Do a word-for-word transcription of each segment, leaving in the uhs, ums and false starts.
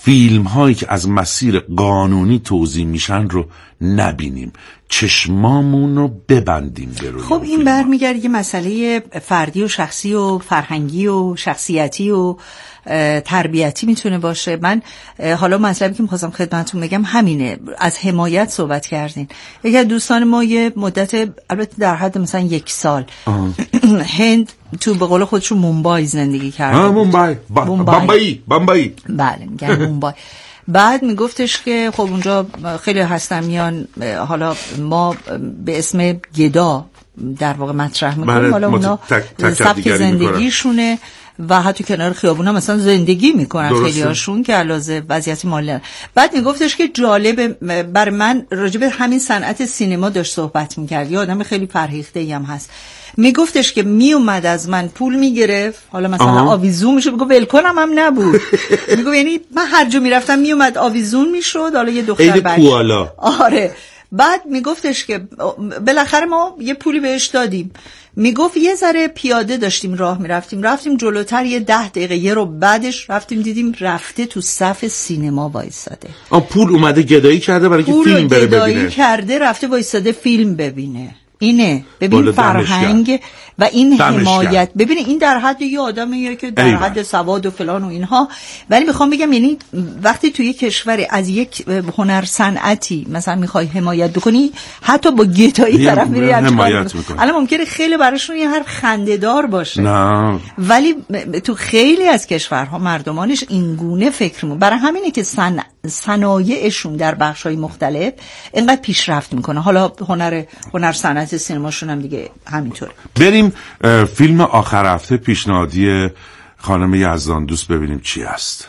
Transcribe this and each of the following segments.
فیلم هایی که از مسیر قانونی توزیع میشن رو نبینیم، چشمامون رو ببندیم به روی. خب این برمیگرده یه مسئله فردی و شخصی و فرهنگی و شخصیتی و تربیتی میتونه باشه. من حالا مطلبی که می‌خواستم خدمتتون بگم همینه، از حمایت صحبت کردین. یکی از دوستان ما یه مدت، البته در حد مثلا یک سال هند تو به قول خودشون مومبای زندگی کرده. مومبای بامبئی بامبئی بله میگن مومبای. بعد میگفتش که خب اونجا خیلی هستن میان، حالا ما به اسم گدا در واقع مطرح میکنیم، حالا اونا سبک زندگیشونه و حتی کنار خیابون هم مثلا زندگی میکنن خیلی هاشون که علاوه وضعیت مالی. بعد میگفتش که جالب بر من راجب همین صنعت سینما داشت صحبت میکرد، یه آدم خیلی فرهیخته‌ای هم هست. میگفتش که میومد از من پول میگرفت، حالا مثلا آه. آویزون میشد، میگفت ولکنم هم نبود. میگفت یعنی من هر جا میرفتم میومد آویزون میشد، حالا یه دختر بچه. آره. بعد میگفتش که بالاخره ما یه پولی بهش دادیم. میگفت یه ذره پیاده داشتیم راه میرفتیم، رفتیم جلوتر یه ده دقیقه یه رو بعدش رفتیم دیدیم رفته تو صف سینما وایساده. آ پول اومده گدایی کرده برای که فیلم بره ببینه. گدایی کرده رفته وایساده فیلم ببینه. اینه ببین فرهنگ و این حمایت. ببین این در حد یه آدمیه که در حد سواد و فلان و اینها، ولی میخوام بگم یعنی وقتی توی یک کشور از یک هنر صنعتی مثلا میخوای حمایت بکنی، حتی با گدایی طرف میری حمایت میکنی. الان ممکنه خیلی براشون یه هر خنده‌دار باشه نه. ولی تو خیلی از کشورها مردمانش این گونه فکر میکنن. برای همینه که صن... صنایعشون در بخش‌های مختلف اینقدر پیشرفت میکنه. حالا هنر هنر صنعت سینماشون هم دیگه همینطوره. بریم فیلم آخر هفته پیشنهادی خانم یزدان دوست ببینیم چی است.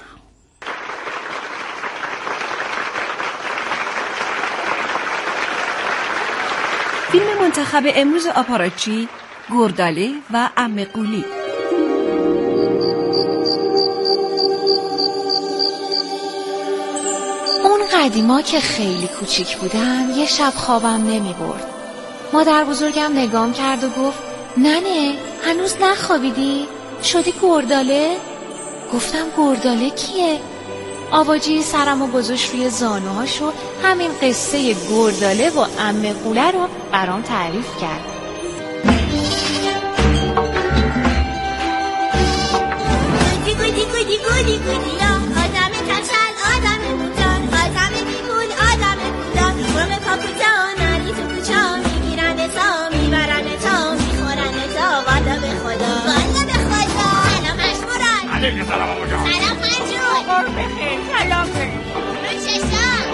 فیلم منتخب امروز آپاراچی، گرداله و عمه قولی. اون قدیما که خیلی کوچیک بودم یه شب خوابم نمی برد. مادر بزرگم نگام کرد و گفت ننه هنوز نخوابیدی؟ شدی گرداله؟ گفتم گرداله کیه؟ آواجی سرمو گذاشت روی زانوهاش و همین قصه گرداله و عمه قوله رو برام تعریف کرد. گودی گودی گودی گودی گودی آدم کچل آدم بودان آدم بیگول آدم بودان مرغ کاپوتان نری تو کوچا میگیرن تا میبرن تا میخورن تا والا به خدا والا به خدا. سلام مشموران. علیکم سلام آقا جان. سلام منجور. قرب بخیر. سلام بریم. رو چشم.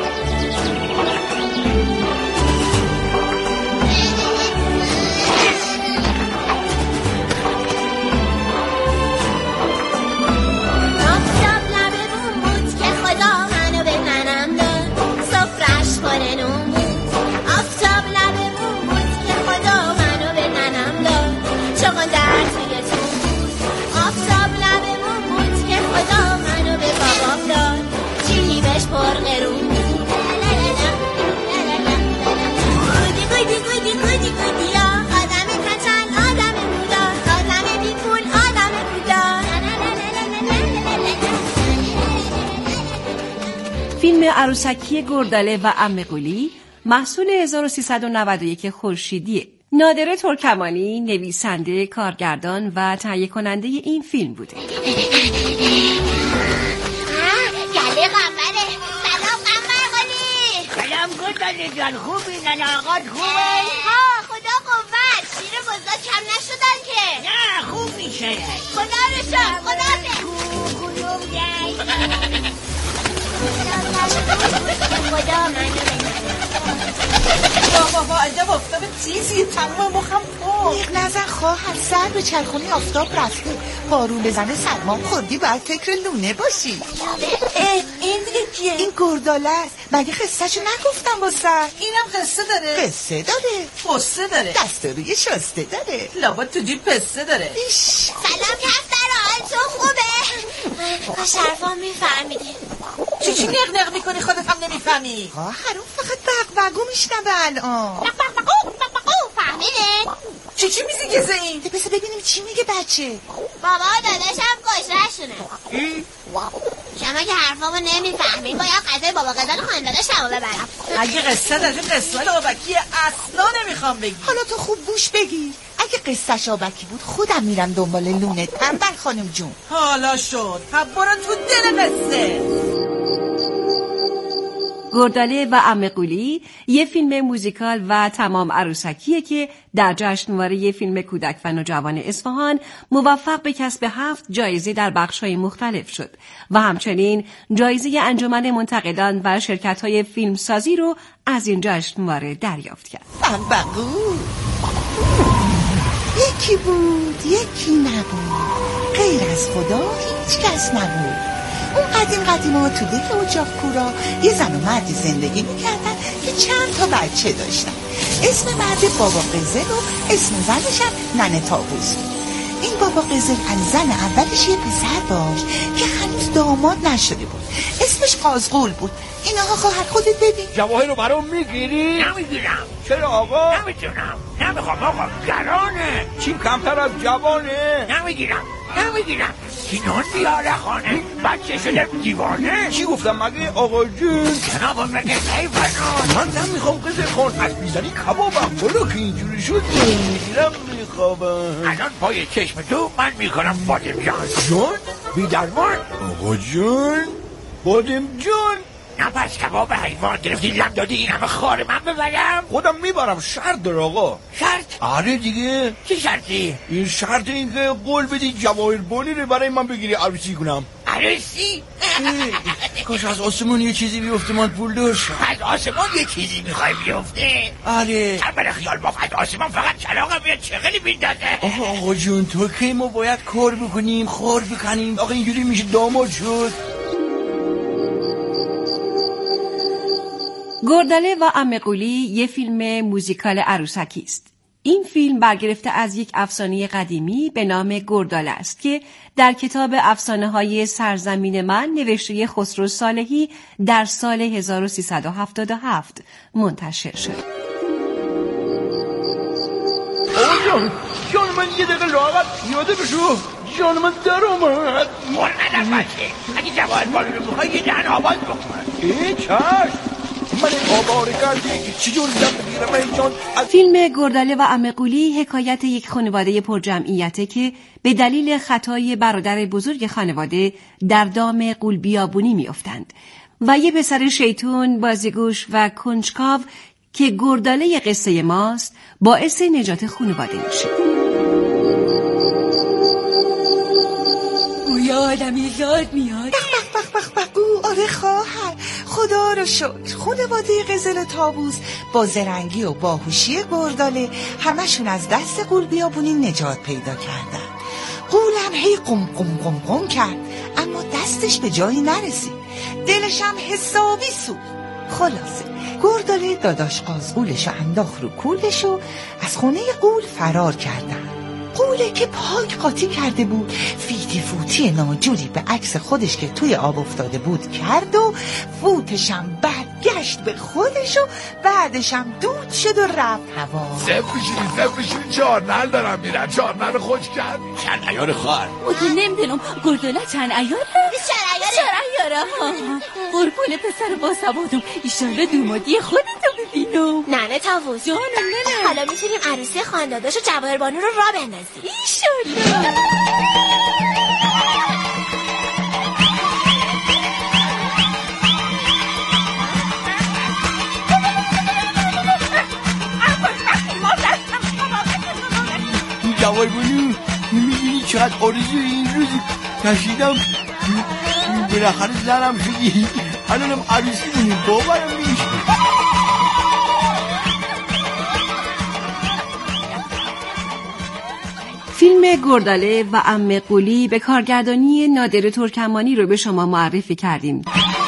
فیلم عروسکی گرداله و عمه قولی محصول هزار و سیصد و نود و یک خورشیدی. نادره ترکمانی نویسنده، کارگردان و تهیه کننده این فیلم بوده. گله قمره. سلام قمر قلی. سلام گرداله جان، خوبی؟ ننه آقات خوبه؟ ها خدا قوت. شیر بزا کم نشدن که. نه خوب میشه. خدا رو شد. خدا رو کدوم جای؟ خدا منو بابا عجب آفتاب تیزی، تمام مخم پر. نیق نزن خواهر، سر به چرخونی آفتاب رفته، پارون بزنه سرما خوردی، باید فکر لونه باشی. اه این دیگه کیه؟ این گرداله است. مگه قصه‌شو نگفتم با سر؟ اینم قصه داره؟ قصه داره، قصه داره، دست روی شسته داره، لابد تو جیب قصه داره. ایش. سلام کفتر، حال تو خوبه؟ کاش حرفام میفهمیدی. چی چی نق نق میکنی خودت هم نمیفهمی؟ خواهر اون فقط بق بقو میشنوه الان. بق بق بقو بق بقو فهمیده؟ چی چی میگه این؟ بذار ببینیم چی میگه بچه. بابا داداشم کشرشونه. شما که حرفامو نمیفهمین باید قضیه بابا غزل خانواده شما ببرم. اگه قصه در این قصه آبکی اصلا نمیخوام بگی. حالا تو خوب گوش بگیر. اگه قصهش آبکی بود خودم میرم دنبال لونه. تنبل خانم جون. حالا شد. پس برو تو دل قصه. گرداله و عمه قولی یه فیلم موزیکال و تمام عروسکیه که در جشنواره فیلم کودک و نوجوان اصفهان موفق به کسب هفت جایزه در بخش‌های مختلف شد و همچنین جایزه انجمن منتقدان و شرکت‌های فیلمسازی رو از این جشنواره دریافت کرد. بگو. یکی بود یکی نبود، غیر از خدا هیچ کس نبود. اون قدیم قدیم ها تو دل اجاق کورا یه زن و مردی زندگی میکردن که چند تا بچه داشتن. اسم مرد بابا قزل و اسم زنش هم ننه طاووس. این بابا قزل از زن اولش یه پسر داشت که هنوز داماد نشده بود. اسمش قازغول بود. اینها خواهر خودت ببین. جواهر رو برام میگیری؟ نمیگیرم. چرا آقا؟ نمیتونم. نمیخوام آقا، گرانه. چین کمتر از جوانه؟ نمیگیرم. نمیگیرم. سینون بیاره خانه بچه شده دیوانه. چی گفتم مگه آقا جون؟ جنابا مگه حیوانات. من نمیخوام قزل خان از بیزنی کبابم. بلو که اینجوری شد میگیرم میخوابم. الان پای چشم تو من میکنم بادم جان. جون؟ بیدرمان؟ آقا جون؟ بادم جون؟ نه پس کباب حیوان گرفتی لم دادی این همه خار من ببرم. خودم میبرم. شرط داره آقا. شرط؟ آره دیگه. چه شرطی؟ این شرط این که قول بدی جواهر بانی رو برای من بگیری عروسی کنم. عروسی؟ کاش از آسمون یه چیزی بیفته من پول داشت. از آسمون یه چیزی میخوای بیفته؟ آره. تبر خیال باف از آسمون فقط چلاقم میاد چغلی بیندازه. آقا آقا جون تو که ما باید کار بکنیم خار بکنیم. آقا اینجوری میشه داماد شد. گرداله و عمه قولی یه فیلم موزیکال عروسکی است. این فیلم برگرفته از یک افسانه قدیمی به نام گرداله است که در کتاب افسانه‌های سرزمین من نوشته خسرو صالحی در سال هزار و سیصد و هفتاد و هفت منتشر شد. آقا جان جان من یه دقیقه لاغت یاده بشو. جان من در اومد. مور ندم بچه. اگه جواهر بانی رو میخوای یه دهن آباد بکن. ای چشم. من آباره کردی چی جور زم بگیرم ای جان. فیلم گرداله و عمه قولی حکایت یک خانواده پرجمعیته که به دلیل خطای برادر بزرگ خانواده در دام غول بیابونی میافتند و یه پسر شیطون بازیگوش و کنجکاو که گرداله قصه ماست باعث نجات خانواده میشه. گویا آدمی یاد میاد. بخ بخ بخ بخ بگو. آره خواهر خدا رو شکر خانواده قزل و طاووس با زرنگی و باهوشی گرداله همشون از دست غول بیابونی نجات پیدا کردن. غولم هی قم قم قم قم کرد اما دستش به جایی نرسید. دلش هم حسابی سوخت. خلاصه گرداله داداش قازغولشو انداخت رو کولشو از خونه غول فرار کردن. غوله که پاک قاطی کرده بود فیتی فوتی ناجوری به عکس خودش که توی آب افتاده بود کرد و فوتشم برگشت به خودش و بعدشم دود شد و رفت هوا. سب بشین سب بشین چهارنل دارم میرن. چهارنل خوش کرد. چند ایار خواهر اوتو نمیدونم گرداله چند ایاره؟ چند ایاره؟ چند ایاره ها. قربون پسر با سوادم ایشالله دومادی خودتو ببینم. ننه طاووس جانم ننه. حالا میتونیم عروسی خانداداشو جواهر بانو رو راه بندازیم. ایشالله. جواهر بانو میبینی چقدر آرزو این روزی کشیدم بالاخره زنم شدی. الانم عروسی دونیم باورم میشه. فیلم گرداله و عمه قولی به کارگردانی نادر ترکمانی رو به شما معرفی کردیم.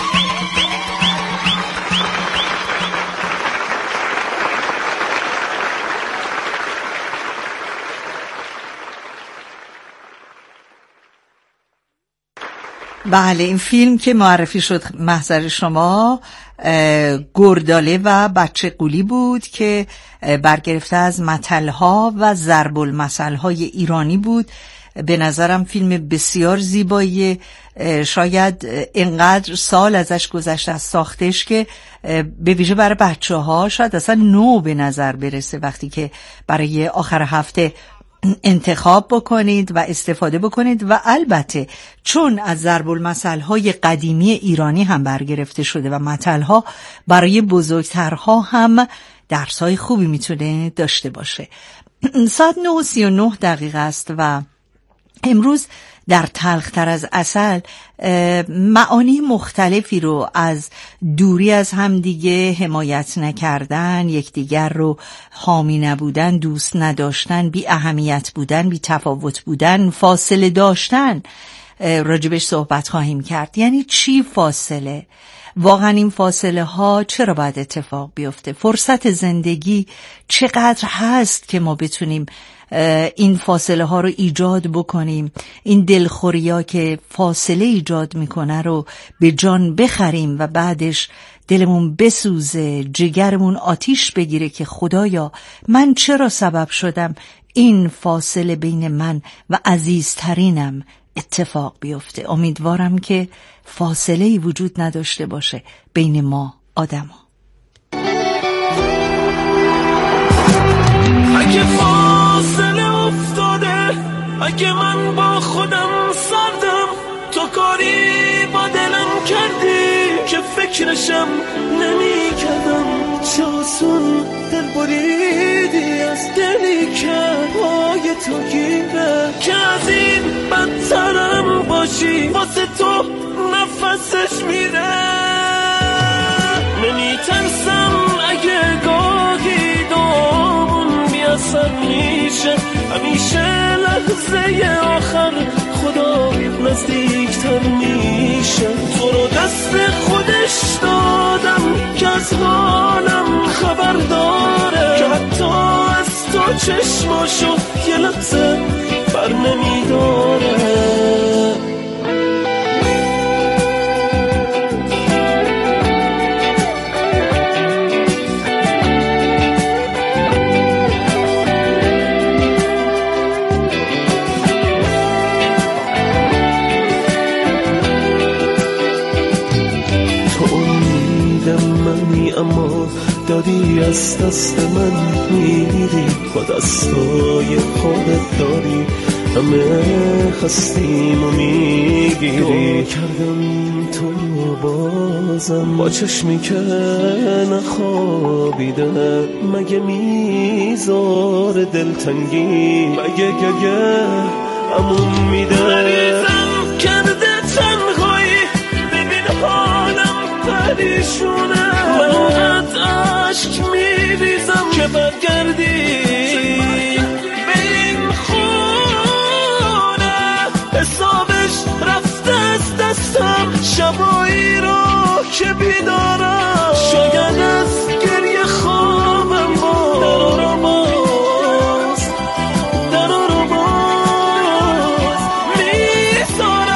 بله این فیلم که معرفی شد محضر شما گرداله و بچه قولی بود که برگرفته از متل‌ها و ضرب المثل‌های ایرانی بود. به نظرم فیلم بسیار زیبایی شاید اینقدر سال ازش گذشته از ساختش که به ویژه برای بچه ها شاید اصلا نو به نظر برسه وقتی که برای آخر هفته انتخاب بکنید و استفاده بکنید. و البته چون از ضرب المثل‌های قدیمی ایرانی هم برگرفته شده و مثل‌ها برای بزرگترها هم درس‌های خوبی میتونه داشته باشه. ساعت نه و سی و نه دقیقه است و امروز در تلختر از عسل معانی مختلفی رو از دوری از همدیگه، حمایت نکردن، یکدیگر رو حامی نبودن، دوست نداشتن، بی اهمیت بودن، بی تفاوت بودن، فاصله داشتن راجبش صحبت خواهیم کرد. یعنی چی فاصله؟ واقعا این فاصله ها چرا باید اتفاق بیفته؟ فرصت زندگی چقدر هست که ما بتونیم این فاصله ها رو ایجاد بکنیم، این دلخوری ها که فاصله ایجاد میکنه رو به جان بخریم و بعدش دلمون بسوزه، جگرمون آتیش بگیره که خدایا من چرا سبب شدم این فاصله بین من و عزیزترینم اتفاق بیفته. امیدوارم که فاصله‌ای وجود نداشته باشه بین ما آدما. اگه فاصله افتاده، اگه من با خودم سردم، تو کاری با دلم کردی که فکرشم نمی کردم. چه آسون دل بریدی از دلی که پای تو گیره، که از این بدترم باشی واسه تو نفسش میره. نمی ترسم اگه گاهی دامون بیاسر میشه، همیشه لحظه آخر خدا نزدیکتر میشه. تو رو دست خودش دادم که از حالم خبر داره، که حتی از تو چشماشو یه لحظه بر نمیداره. اما دادی از دست من میری، با دستای خودت داری همه خستیم و میگیری. کردم تو بازم با چشمی که نخوابیده، مگه میزار دلتنگی، مگه گگه امون میده. مریضم کرده تنهایی، ببین حالم پریشونه، من اونقدر عشق میریزم که برگردی به این خونه. حسابش رفته از دستم، شبایی رو که بیدارم، شاید از گریه خوابم باز در رو باز در رو باز میذارم.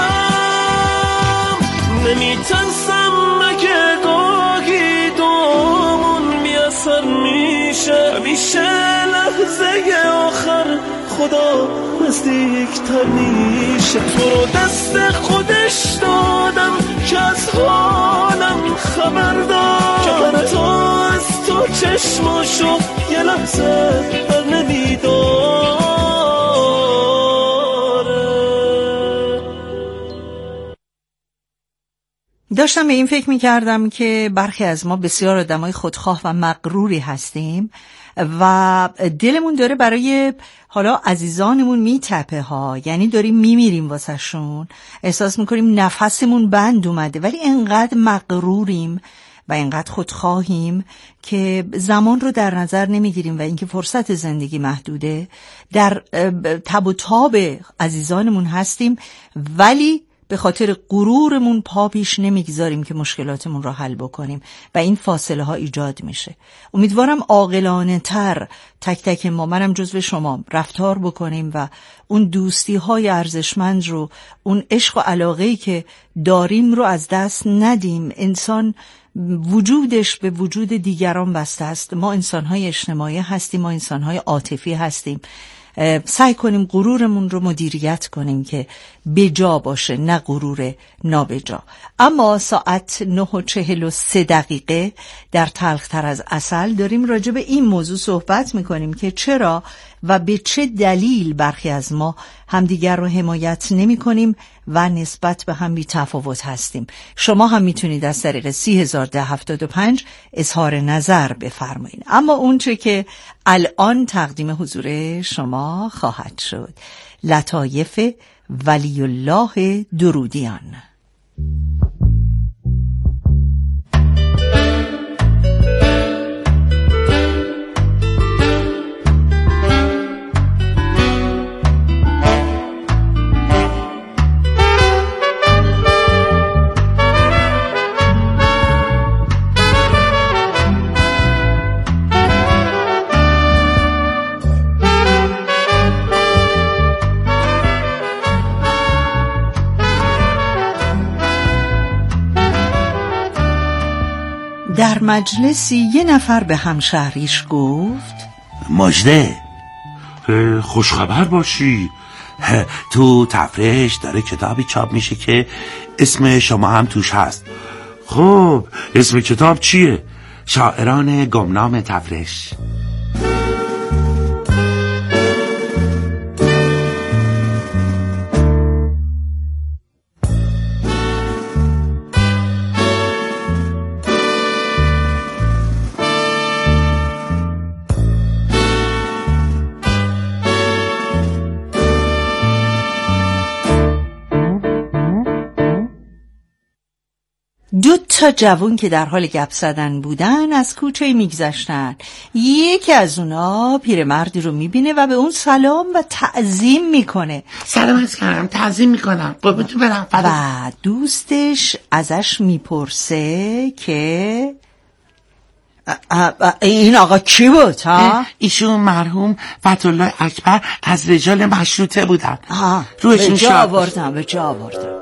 نمیترسم اگه گاهی دومون میاسر میشه، همیشه لحظه آخر خدا نزدیکتر میشه. تو رو دست خودش دادم که از حالم خبر دار، که حتی از تو چشماشو یه لحظه بر نمیداره. داشتم به این فکر میکردم که برخی از ما بسیار آدمای خودخواه و مغروری هستیم و دلمون داره برای حالا عزیزانمون میتپه ها، یعنی داریم میمیریم واسه شون، احساس میکنیم نفسمون بند اومده، ولی انقدر مغروریم و انقدر خودخواهیم که زمان رو در نظر نمیگیریم و اینکه فرصت زندگی محدوده، در تب و تاب عزیزانمون هستیم ولی به خاطر غرورمون پا پیش نمیگذاریم که مشکلاتمون رو حل بکنیم و این فاصله ها ایجاد میشه. امیدوارم عاقلانه تر تک تک ما، منم جزو شما، رفتار بکنیم و اون دوستی های ارزشمند رو، اون عشق و علاقه‌ای که داریم رو از دست ندیم. انسان وجودش به وجود دیگران بسته است. ما انسان‌های اجتماعی هستیم، ما انسان‌های عاطفی هستیم سعی کنیم غرورمون رو مدیریت کنیم که بجا باشه، نه غرور نابجا. اما ساعت نه و چهل و سه دقیقه در تلختر از عسل داریم راجع به این موضوع صحبت میکنیم که چرا و به چه دلیل برخی از ما همدیگر رو حمایت نمی کنیم و نسبت به هم بی تفاوت هستیم. شما هم میتونید از طریق سی هزار ده هفتاد و پنج اظهار نظر بفرمایید. اما اون چه که الان تقدیم حضور شما خواهد شد، لطایف ولی الله درودیان. در مجلسی یه نفر به همشهریش گفت: ماجده، خوشخبر باشی، تو تفرش داره کتابی چاپ میشه که اسم شما هم توش هست. خب اسم کتاب چیه؟ شاعران گمنام تفرش. دو تا جوون که در حال گپ زدن بودن از کوچه میگذشتن. یکی از اونا پیرمردی رو میبینه و به اون سلام و تعظیم میکنه. سلام عرض کردم، تعظیم میکنم، قربونتون برم. و دوستش ازش میپرسه که این آقا کی بود ها؟ ایشون مرحوم فتح‌الله اکبر از رجال مشروطه بودن. روشون به جا آوردم به جا آوردم.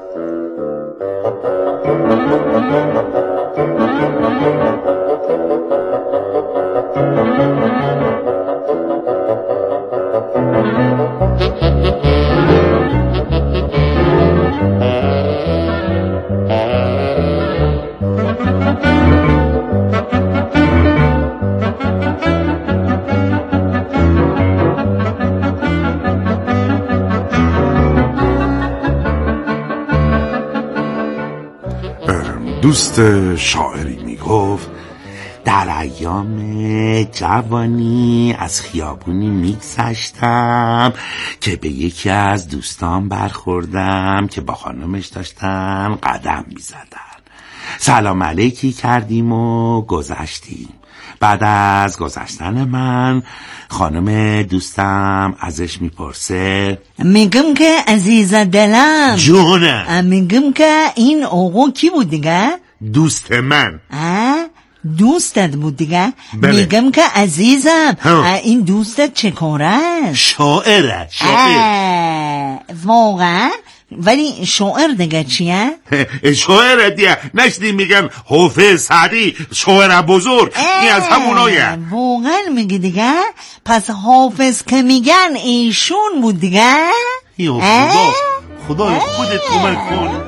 دوست شاعری میگفت: در ایام جوانی از خیابونی میگذشتم که به یکی از دوستان برخوردم که با خانمش داشتن قدم میزدن. سلام علیکی کردیم و گذشتیم. بعد از گذشتن من خانم دوستم ازش میپرسه: میگم که عزیز دلم جونه، میگم که این آقا کی بود دیگه؟ دوست من. اه؟ دوستت بود دیگه؟ بله. میگم که عزیزم این دوستت چه کاره است؟ شاعره. شاعر. واقعا؟ ولی شاعر دیگه چیه؟ شاعر دیگه نشدی میگن حافظ سعدی شاعر بزرگ، این از همونایه. واقعا میگی دیگه؟ پس حافظ که میگن ایشون بود دیگه؟ یا خدا، خدای خودت کمک کن.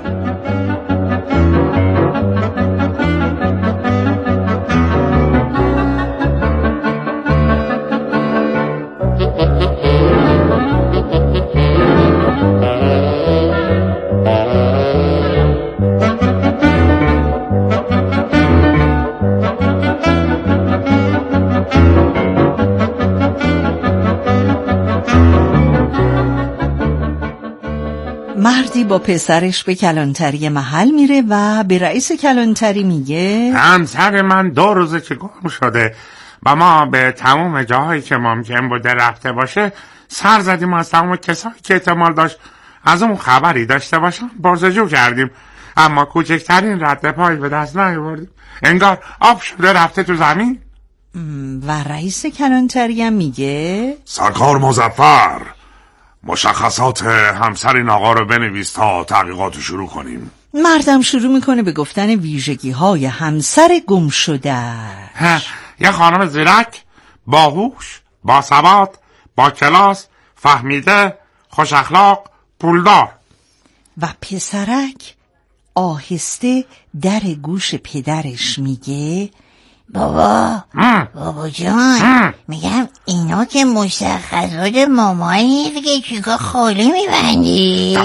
مردی با پسرش به کلانتری محل میره و به رئیس کلانتری میگه: همسر من دو روزه که گم شده و ما به تمام جاهایی که ممکن بوده رفته باشه سر زدیم و از تمام کسایی که احتمال داشت از اون خبری داشته باشن پرسجو کردیم، اما کوچکترین رد پای به دست نیاوردیم. انگار آب شده رفته تو زمین. و رئیس کلانتری هم میگه: سرکار مظفر، مشخصات همسر این آقا رو بنویس تا تحقیقاتو شروع کنیم. مردم شروع میکنه به گفتن ویژگی های همسر گم شده. یه خانم زیرک، باهوش، با ثبات، با کلاس، فهمیده؟ خوش اخلاق، پولدار. و پسرک آهسته در گوش پدرش میگه بابا بابا جان میگم اینا که مشخصات مامایی دیگه چیکار خالی میبندی؟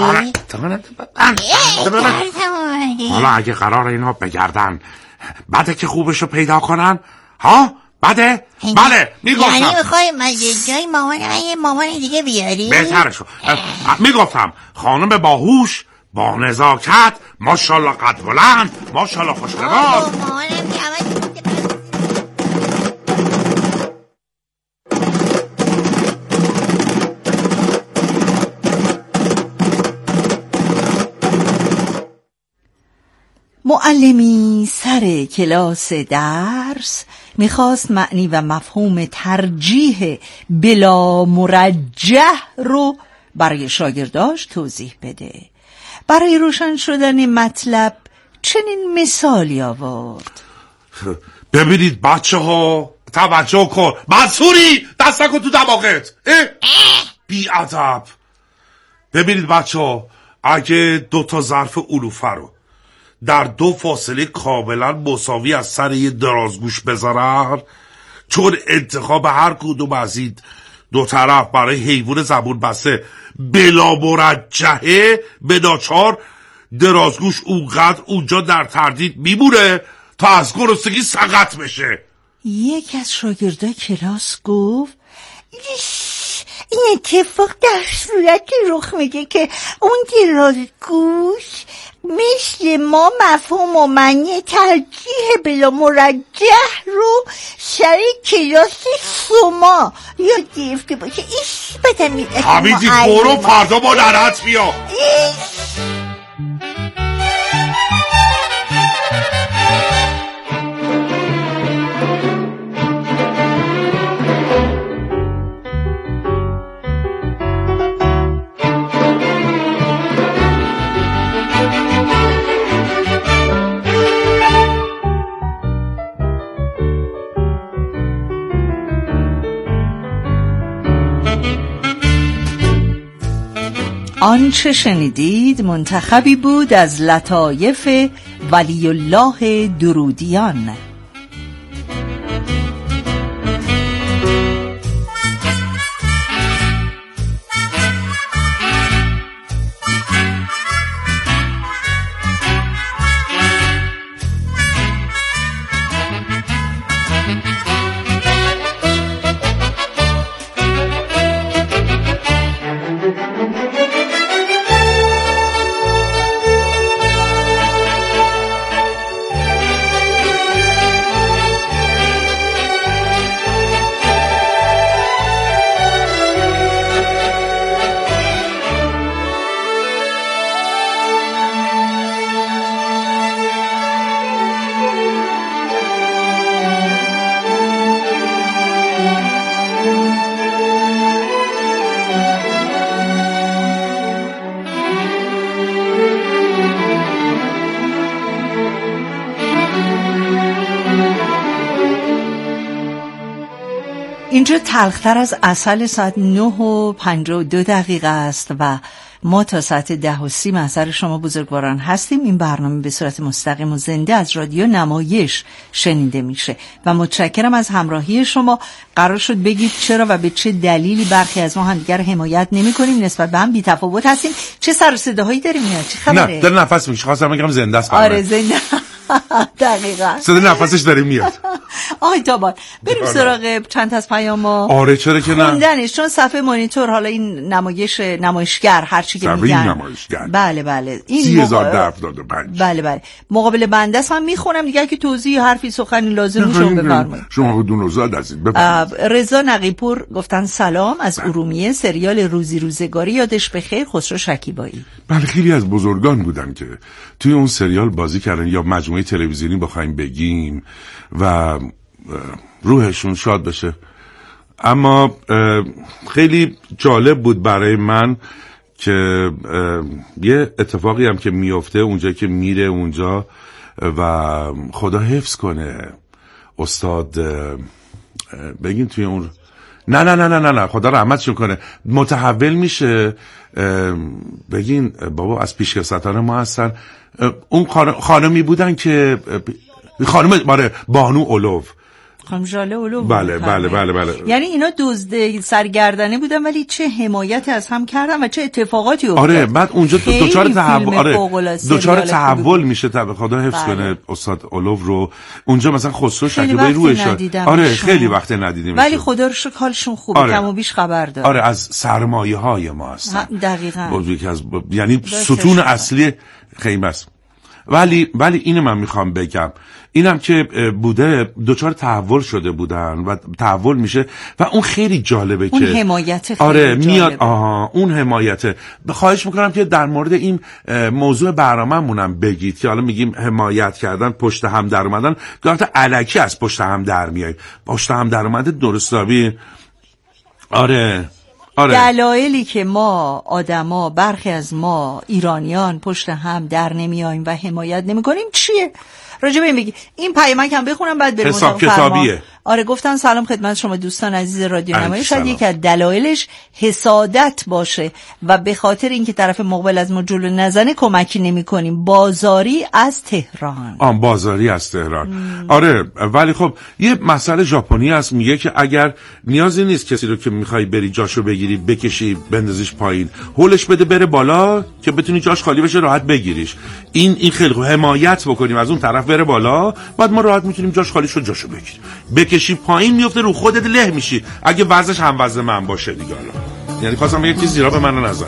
حالا اگه قرار اینا بگردن بده که خوبشو پیدا کنن؟ ها؟ بده؟ بله میگفتم. یعنی میخوای جای مامان یه مامان دیگه بیاری؟ بهترشو میگفتم خانم باهوش با نزاکت، ماشاءالله قد بلند، ماشاءالله خوش لباس. معلمی سر کلاس درس میخواست معنی و مفهوم ترجیح بلا مرجح رو برای شاگرداش توضیح بده. برای روشن شدن مطلب چنین مثالی آورد. ببینید بچه ها توجه کن. منصوری دست نکن تو دماغت. بی ادب. ببینید بچه ها اگه دو تا ظرف علوفه رو در دو فاصله کاملا مساوی از سر یه درازگوش بذارن، چون انتخاب هر کدوم از این دو طرف برای حیوان زبون بسته بلا مرجحه، به ناچار درازگوش اونقدر اونجا در تردید میمونه تا از گرسنگی سقط بشه. یک از شاگردای کلاس گفت این اتفاق در صورتی رخ میده که اون درازگوش مثل ما مفهوم و معنی ترجیح بلا مرجح رو سر کلاس شما یاد گرفته باشه. ایش بدم میده حمیدی برو فردا با نرت بیا. آنچه شنیدید منتخبی بود از لطایف ولی الله درودیان. اینجا تلختر از عسل ساعت نه و پنجاه و دو دقیقه است و ما تا ساعت ده و سی محضر شما بزرگواران هستیم. این برنامه به صورت مستقیم و زنده از رادیو نمایش شنیده میشه و متشکرم از همراهی شما. قرار شد بگید چرا و به چه دلیلی برخی از ما همدیگر رو حمایت نمی کنیم، نسبت به هم بی تفاوت هستیم. چه سر و صداهایی داریم میاد؟ چه خبره؟ نه دل نفس میشه، خواستم بگم زنده است. آره زنده دقیقا صدا نفسش داره میاد. آهای تابان بریم سراغ چند از پیام‌ها. آره چرا که نه، خوندنش چون صفحه مانیتور حالا این نمایش نمایشگر هر چی که میگن نمایشگر بله بله این سی هزار مقا... هفتاد و پنج بله بله مقابل بنده است. من میخونم دیگه که توضیح حرفی سخنی لازم شما بفرمایید. شما دو نوزاد هستید بفرمایید. رضا نقیپور گفتن سلام از ارومیه، سریال روزی روزگاری یادش بخیر، خسرو شکیبایی. بله خیلی از بزرگان بودن که توی اون سریال بازی کردن یا مجموعه تلویزیونی بخوایم بگیم و روحشون شاد بشه. اما خیلی جالب بود برای من که یه اتفاقی هم که میفته اونجا که میره اونجا و خدا حفظ کنه استاد بگین توی اون نه نه نه نه نه نه خدا رحمتشون کنه، متحول میشه. بگین بابا از پیشکسوتان ما هستن، اون خانمی بودن که خانم باره بانو اولو، خانم ژاله اولو. بله بله بله بله. یعنی اینا دزد سرگردنه بودن ولی چه حمایتی از هم کردن و چه اتفاقاتی افتاد. آره بعد اونجا دوچار تحول، آره دوچار تحول میشه. طب خدا حفظ بله. کنه استاد اولو رو. اونجا مثلا خسرو شکیبایی روش. آره خیلی وقت ندیدیم ولی خدا رو شکر حالشون خوبه. آره. کم و بیش خبر داره. آره از سرمایه های ما هستن. دقیقاً. یکی از ب... یعنی ستون اصلی خیمه است. ولی ولی اینو من میخوام بگم، اینم که بوده دوچار تحول شده بودن و تحول میشه و اون خیلی جالبه اون که حمایت خیلی آره جالبه. میاد آها اون حمایته. خواهش میکنم که در مورد این موضوع برنامه‌مونم بگید که حالا میگیم حمایت کردن، پشت هم در اومدن، گاهی الکی از پشت هم در میای. پشت هم در اومده درستابی. آره آره. دلایلی که ما آدما، برخی از ما ایرانیان پشت هم در نمیاییم و حمایت نمیکنیم چیه؟ راجع به این بگی. این پیامک هم بخونم بعد بریم حساب کتابیه. آره گفتن سلام خدمت شما دوستان عزیز رادیو نمایی. شاید یکی از دلایلش حسادت باشه و به خاطر اینکه طرف مقابل از ما جلو نزنه کمکی نمی‌کنیم. بازاری از تهران. آن بازاری از تهران. مم. آره ولی خب یه مسئله ژاپنی هست، میگه که اگر نیازی نیست کسی رو که می‌خوای بری جاشو بگیری بکشی بندازیش پایین، هولش بده بره بالا که بتونی جاش خالی بشه راحت بگیریش. این این خیلی حمایت بکنیم از اون طرف بره بالا، بعد ما راحت میتونیم جاش خالی شد جاشو بگیریم. بکشی پایین میفته رو خودت له میشی اگه وزنش هم وزن من باشه دیگه. حالا یعنی خواستم بگم که زیرا به من نزنه.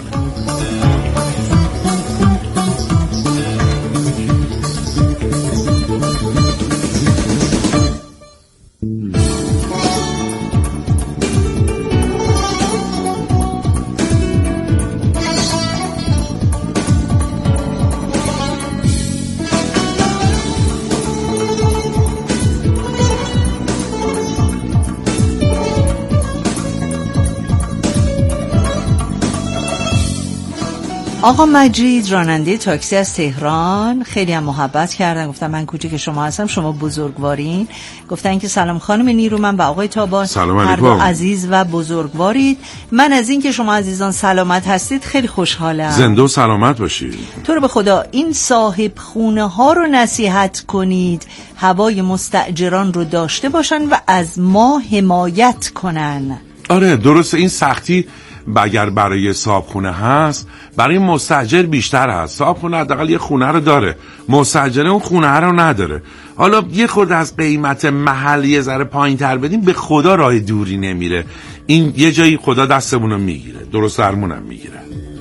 آقا مجید راننده تاکسی از تهران خیلی هم محبت کردن، گفتن من کوچیک شما هستم، شما بزرگوارین. گفتن که سلام خانم نیرومن و آقای تابان، هر دو عزیز و بزرگوارید. من از این که شما عزیزان سلامت هستید خیلی خوشحالم. زنده و سلامت باشید. تو رو به خدا این صاحب خونه ها رو نصیحت کنید هوای مستاجران رو داشته باشن و از ما حمایت کنن. آره درسته، این سختی اگر برای صاحبخونه هست برای مستاجر بیشتر هست. صاحبخونه حداقل یه خونه رو داره، مستاجر اون خونه رو نداره. حالا یه خورده از قیمت محل یه ذره پایین تر بدیم به خدا راه دوری نمیره. این یه جایی خدا دستمونو میگیره، درست درمونم میگیره.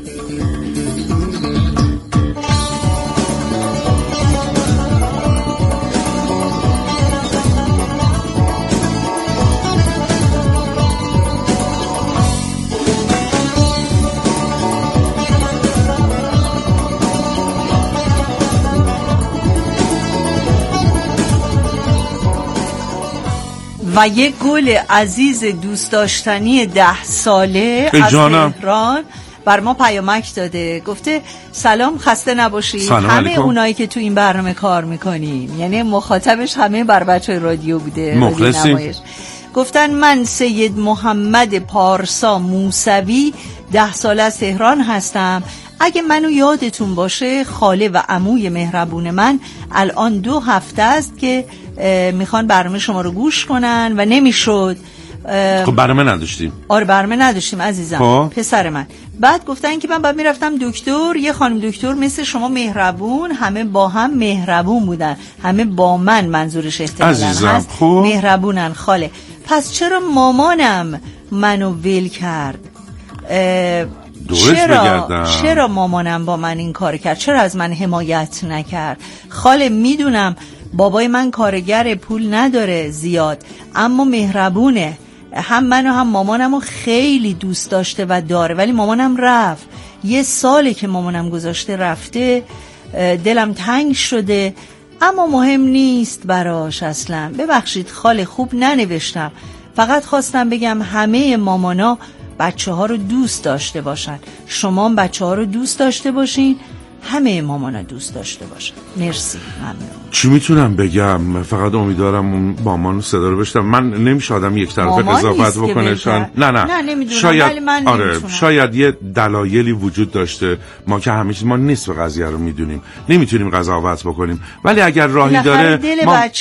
و یک گل عزیز دوست داشتنی ده ساله از تهران بر ما پیامک داده، گفته سلام خسته نباشید. همه علیکم. اونایی که تو این برنامه کار میکنیم، یعنی مخاطبش همه بر بچه رادیو بوده، مخلصیم. گفتن من سید محمد پارسا موسوی ده ساله از تهران هستم. اگه منو یادتون باشه خاله و عموی مهربون من الان دو هفته است که میخوان برنامه شما رو گوش کنن و نمیشد. خب برنامه نداشتیم. آره برنامه نداشتیم عزیزم. خب. پسر من بعد گفتن که من بعد میرفتم دکتر، یه خانم دکتر مثل شما مهربون، همه با هم مهربون بودن، همه با من منظورش احتمالاً هست خب. مهربونن خاله. پس چرا مامانم منو ول کرد؟ چرا چرا مامانم با من این کار کرد؟ چرا از من حمایت نکرد؟ خاله میدونم بابای من کارگر، پول نداره زیاد، اما مهربونه. هم منو هم مامانمو خیلی دوست داشته و داره، ولی مامانم رفت. یه ساله که مامانم گذاشته رفته، دلم تنگ شده، اما مهم نیست براش اصلا. ببخشید خاله خوب ننوشتم، فقط خواستم بگم همه مامانا بچه ها رو دوست داشته باشن. شما بچه ها رو دوست داشته باشین همه مامانا دوست داشته باشن. مرسی. ممنون. چی میتونم بگم؟ فقط امیدوارم اون مامان صدا رو بشنوم. من نمیشه آدم یک طرفه قضاوت بکنه. شان نه نه, نه نمیدونم. شاید من آره نمیتونم. شاید یه دلایلی وجود داشته، ما که همه چیز ما نصف قضیه رو میدونیم، نمیتونیم قضاوت بکنیم، ولی اگر راهی داره دل ما...